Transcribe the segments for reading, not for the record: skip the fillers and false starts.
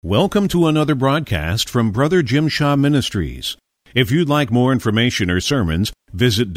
Welcome to another broadcast from Brother Jim Shaw Ministries. If you'd like more information or sermons, visit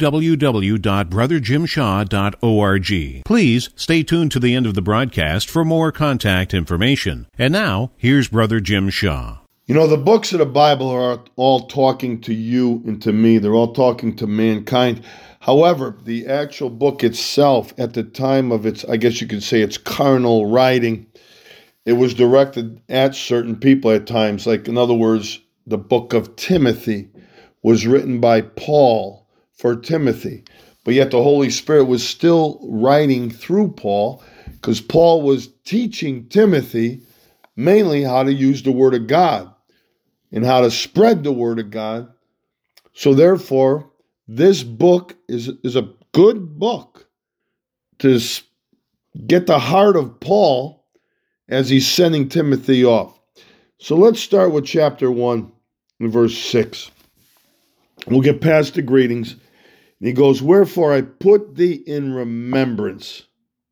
www.brotherjimshaw.org. Please stay tuned to the end of the broadcast for more contact information. And now, here's Brother Jim Shaw. You know, the books of the Bible are all talking to you and to me. They're all talking to mankind. However, the actual book itself, at the time of its, I guess you could say, its carnal writing, it was directed at certain people at times. Like, in other words, the book of Timothy was written by Paul for Timothy. But yet the Holy Spirit was still writing through Paul, because Paul was teaching Timothy mainly how to use the Word of God and how to spread the Word of God. So therefore, this book is a good book to get the heart of Paul as he's sending Timothy off. So let's start with chapter 1 and verse 6. We'll get past the greetings. And he goes, "Wherefore I put thee in remembrance."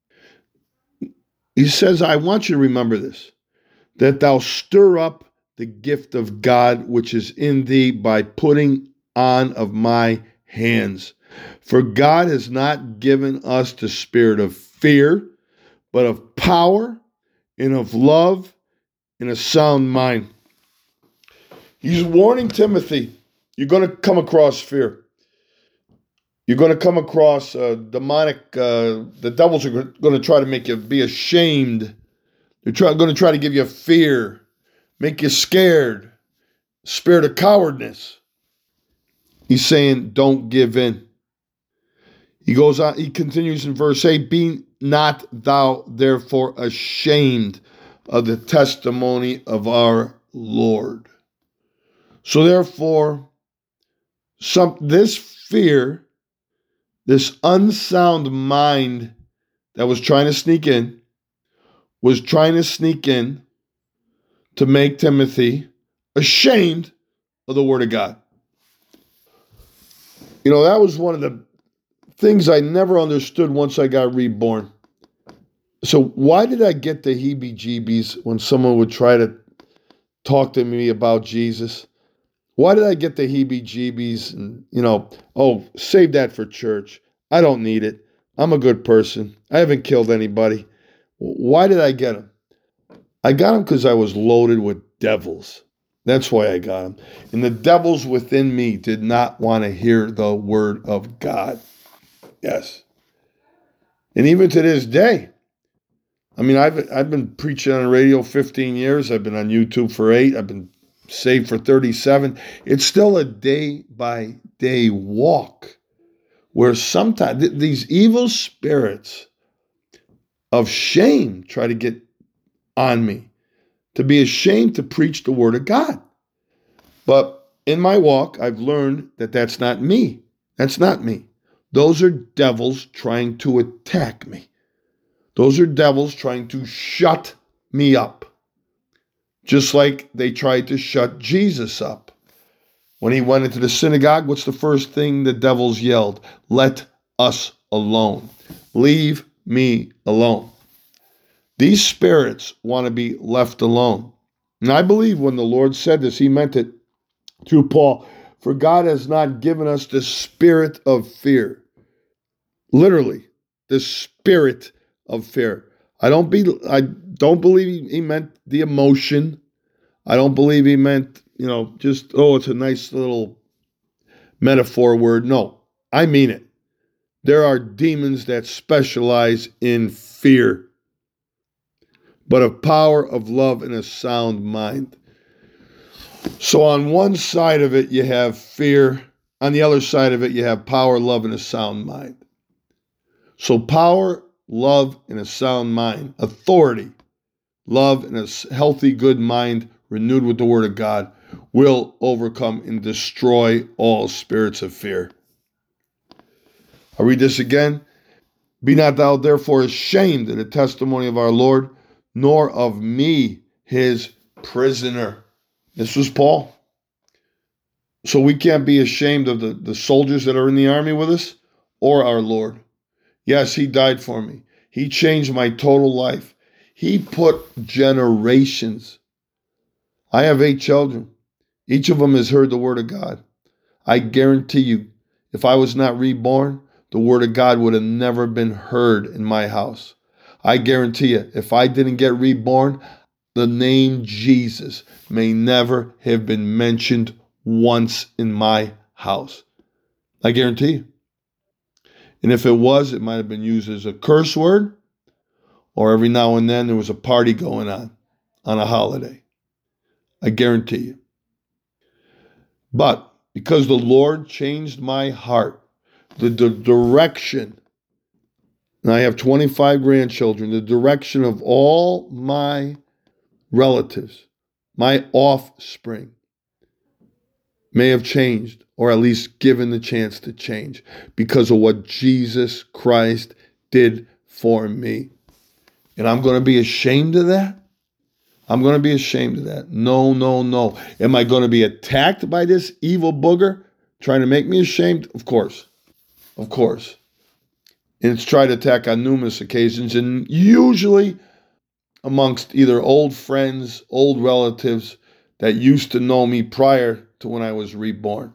He says, I want you to remember this, that thou stir up the gift of God which is in thee by putting on of my hands. For God has not given us the spirit of fear, but of power and of love and a sound mind. He's warning Timothy, you're going to come across fear. You're going to come across demonic, the devils are going to try to make you be ashamed. They're going to try to give you fear, make you scared, spirit of cowardness. He's saying, don't give in. He goes on, he continues in verse 8, "Be not thou therefore ashamed of the testimony of our Lord." So therefore, this fear, this unsound mind that was trying to sneak in, to make Timothy ashamed of the Word of God. You know, that was one of the things I never understood once I got reborn. So why did I get the heebie-jeebies when someone would try to talk to me about Jesus? Why did I get the heebie-jeebies and, save that for church. I don't need it. I'm a good person. I haven't killed anybody. Why did I get them? I got them because I was loaded with devils. That's why I got them. And the devils within me did not want to hear the Word of God. Yes. And even to this day, I mean, I've been preaching on the radio 15 years. I've been on YouTube for 8. I've been saved for 37. It's still a day-by-day walk where sometimes these evil spirits of shame try to get on me, to be ashamed to preach the Word of God. But in my walk, I've learned that that's not me. That's not me. Those are devils trying to attack me. Those are devils trying to shut me up. Just like they tried to shut Jesus up. When he went into the synagogue, what's the first thing the devils yelled? "Let us alone. Leave me alone." These spirits want to be left alone. And I believe when the Lord said this, he meant it through Paul. For God has not given us the spirit of fear. Literally, the spirit of fear. I don't believe he meant the emotion. I don't believe he meant, it's a nice little metaphor word. No, I mean it. There are demons that specialize in fear, but of power, of love, and a sound mind. So on one side of it, you have fear. On the other side of it, you have power, love, and a sound mind. So power, love, and a sound mind, authority, love, and a healthy, good mind renewed with the Word of God will overcome and destroy all spirits of fear. I'll read this again. "Be not thou therefore ashamed of the testimony of our Lord, nor of me, his prisoner." This was Paul. So we can't be ashamed of the soldiers that are in the army with us or our Lord. Yes, he died for me. He changed my total life. He put generations I have 8 children. Each of them has heard the word of God. I guarantee you, if I was not reborn, the word of God would have never been heard in my house. I guarantee you, if I didn't get reborn, the name Jesus may never have been mentioned once in my house. I guarantee you. And if it was, it might have been used as a curse word, or every now and then there was a party going on a holiday. I guarantee you. But because the Lord changed my heart, the direction, and I have 25 grandchildren, the direction of all my relatives, my offspring, may have changed, or at least given the chance to change, because of what Jesus Christ did for me. And I'm going to be ashamed of that? I'm going to be ashamed of that. No, no, no. Am I going to be attacked by this evil booger trying to make me ashamed? Of course. Of course. And it's tried to attack on numerous occasions, and usually amongst either old friends, old relatives that used to know me prior to when I was reborn.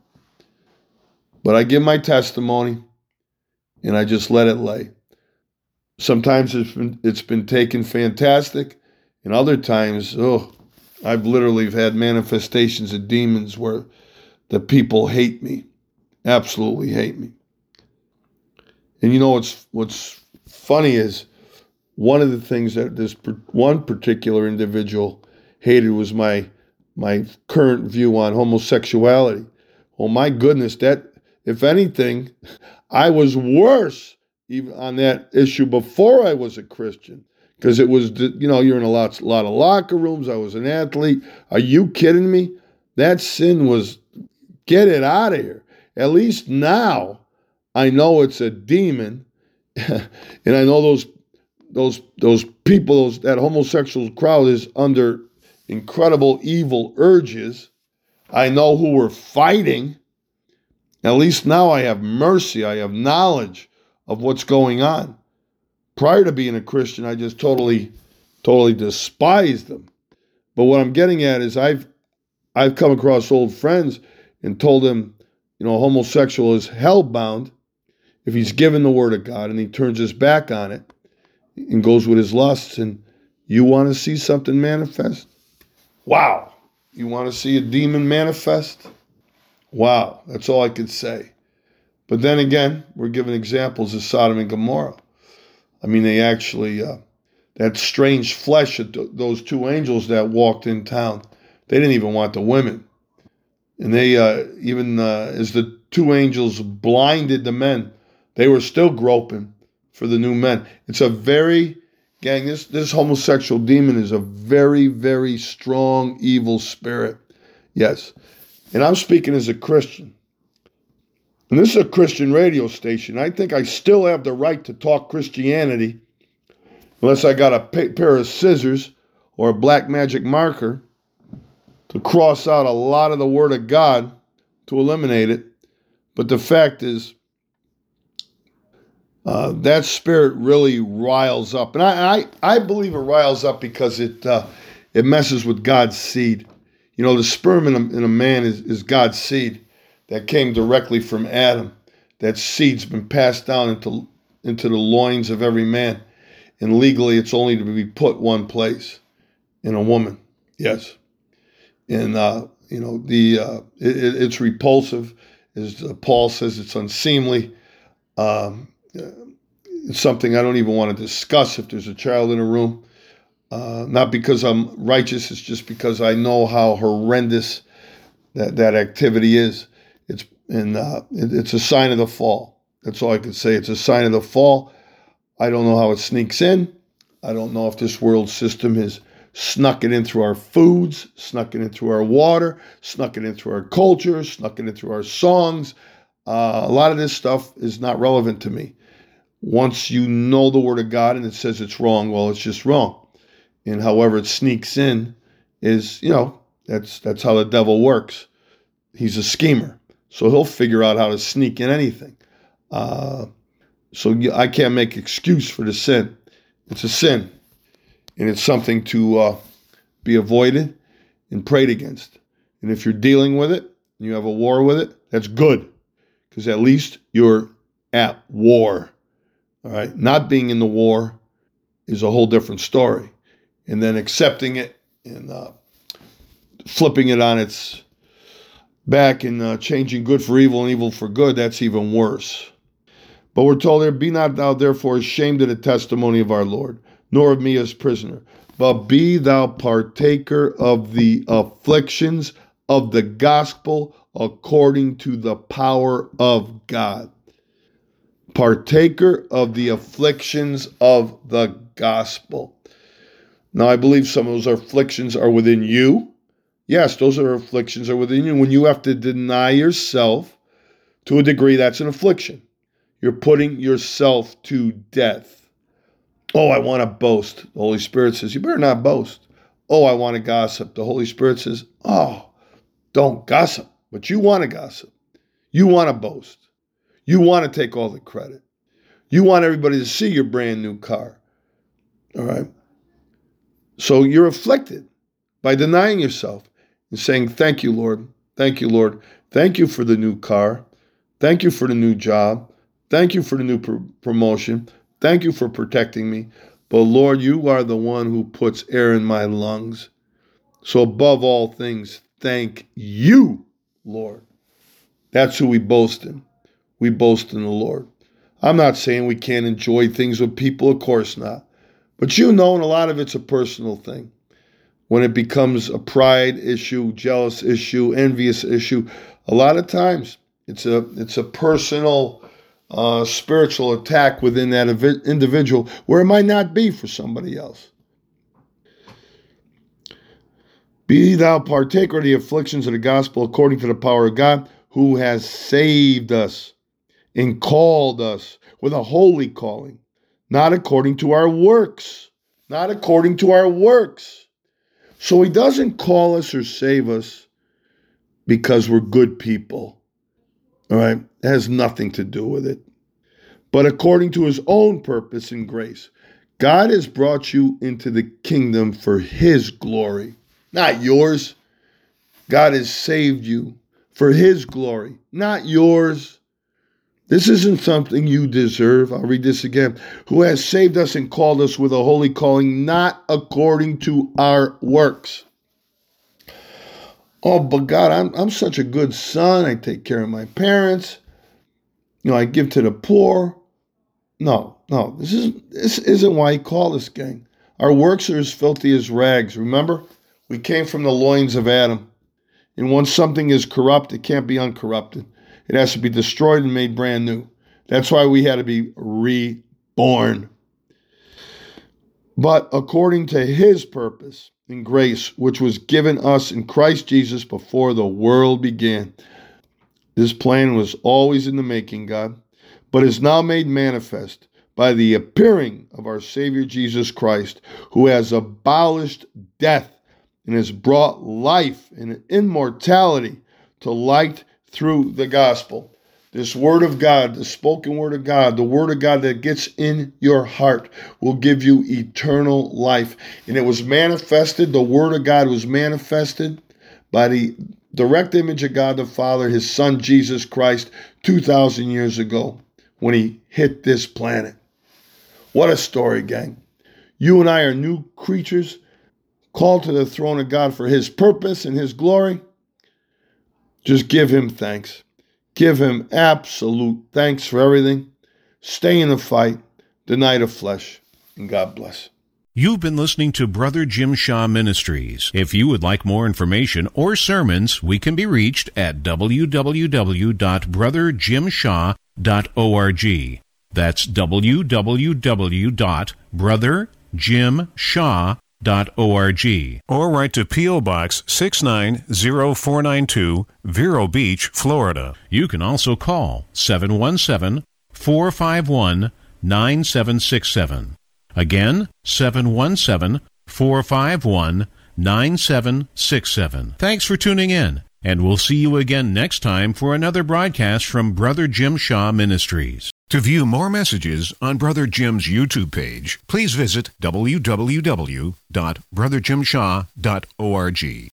But I give my testimony, and I just let it lay. Sometimes it's been taken fantastic, and other times, I've literally had manifestations of demons where the people hate me, absolutely hate me. And you know what's funny is one of the things that this one particular individual hated was my current view on homosexuality. Oh my goodness, that if anything, I was worse even on that issue before I was a Christian, because it was, you're in a lot of locker rooms. I was an athlete. Are you kidding me? That sin was, get it out of here. At least now I know it's a demon, and I know those people, that homosexual crowd is under incredible evil urges. I know who we're fighting. At least now I have mercy. I have knowledge of what's going on. Prior to being a Christian, I just totally despised them. But what I'm getting at is I've come across old friends and told them, a homosexual is hellbound if he's given the word of God and he turns his back on it and goes with his lusts. And you want to see something manifest? Wow. You want to see a demon manifest? Wow. That's all I could say. But then again, we're given examples of Sodom and Gomorrah. I mean, they actually, that strange flesh of those 2 angels that walked in town, they didn't even want the women. And they, even as the 2 angels blinded the men, they were still groping for the new men. It's a very, gang, this homosexual demon is a very, very strong evil spirit. Yes. And I'm speaking as a Christian. And this is a Christian radio station. I think I still have the right to talk Christianity, unless I got a pair of scissors or a black magic marker to cross out a lot of the Word of God to eliminate it. But the fact is, that spirit really riles up. And I believe it riles up because it messes with God's seed. The sperm in a man is God's seed that came directly from Adam. That seed's been passed down into the loins of every man. And legally, it's only to be put one place, in a woman. Yes. And, it's repulsive. As Paul says, it's unseemly. It's something I don't even want to discuss if there's a child in a room. Not because I'm righteous, it's just because I know how horrendous that activity is. It's a sign of the fall. That's all I can say. It's a sign of the fall. I don't know how it sneaks in. I don't know if this world system has snuck it in through our foods, snuck it in through our water, snuck it in through our culture, snuck it in through our songs. A lot of this stuff is not relevant to me. Once you know the Word of God and it says it's wrong, well, it's just wrong. And however it sneaks in is, that's how the devil works. He's a schemer. So he'll figure out how to sneak in anything. So I can't make excuse for the sin. It's a sin. And it's something to be avoided. and prayed against. And if you're dealing with it, and you have a war with it, that's good, because at least you're at war. All right? Not being in the war is a whole different story. And then accepting it and flipping it on its back and changing good for evil and evil for good, that's even worse. But we're told there, be not thou therefore ashamed of the testimony of our Lord, nor of me as prisoner, but be thou partaker of the afflictions of the gospel according to the power of God. Partaker of the afflictions of the gospel. Now, I believe some of those afflictions are within you. Yes, those are afflictions are within you. When you have to deny yourself, to a degree, that's an affliction. You're putting yourself to death. Oh, I want to boast. The Holy Spirit says, you better not boast. Oh, I want to gossip. The Holy Spirit says, oh, don't gossip. But you want to gossip. You want to boast. You want to take all the credit. You want everybody to see your brand new car. All right? So you're afflicted by denying yourself and saying, thank you, Lord. Thank you, Lord. Thank you for the new car. Thank you for the new job. Thank you for the new promotion. Thank you for protecting me. But Lord, you are the one who puts air in my lungs. So above all things, thank you, Lord. That's who we boast in. We boast in the Lord. I'm not saying we can't enjoy things with people, of course not. But and a lot of it's a personal thing. When it becomes a pride issue, jealous issue, envious issue, a lot of times it's a personal spiritual attack within that individual where it might not be for somebody else. Be thou partaker of the afflictions of the gospel according to the power of God, who has saved us and called us with a holy calling, not according to our works. Not according to our works. So he doesn't call us or save us because we're good people. All right? It has nothing to do with it. But according to his own purpose and grace, God has brought you into the kingdom for his glory, not yours. God has saved you for his glory, not yours. This isn't something you deserve. I'll read this again. Who has saved us and called us with a holy calling, not according to our works. Oh, but God, I'm such a good son. I take care of my parents. I give to the poor. No, this isn't why he called us, gang. Our works are as filthy as rags. Remember, we came from the loins of Adam. And once something is corrupt, it can't be uncorrupted. It has to be destroyed and made brand new. That's why we had to be reborn. But according to his purpose and grace, which was given us in Christ Jesus before the world began. This plan was always in the making, God, but is now made manifest by the appearing of our Savior Jesus Christ, who has abolished death and has brought life and immortality to light through the gospel. This word of God, the spoken word of God, the word of God that gets in your heart will give you eternal life. And it was manifested, the word of God was manifested by the direct image of God the Father, his son Jesus Christ, 2,000 years ago when he hit this planet. What a story, gang. You and I are new creatures called to the throne of God for his purpose and his glory. Just give him thanks. Give him absolute thanks for everything. Stay in the fight. Deny the flesh. And God bless. You've been listening to Brother Jim Shaw Ministries. If you would like more information or sermons, we can be reached at www.brotherjimshaw.org. That's www.brotherjimshaw.org. Or write to P.O. Box 690492, Vero Beach, Florida. You can also call 717-451-9767. Again, 717-451-9767. Thanks for tuning in, and we'll see you again next time for another broadcast from Brother Jim Shaw Ministries. To view more messages on Brother Jim's YouTube page, please visit www.brotherjimshaw.org.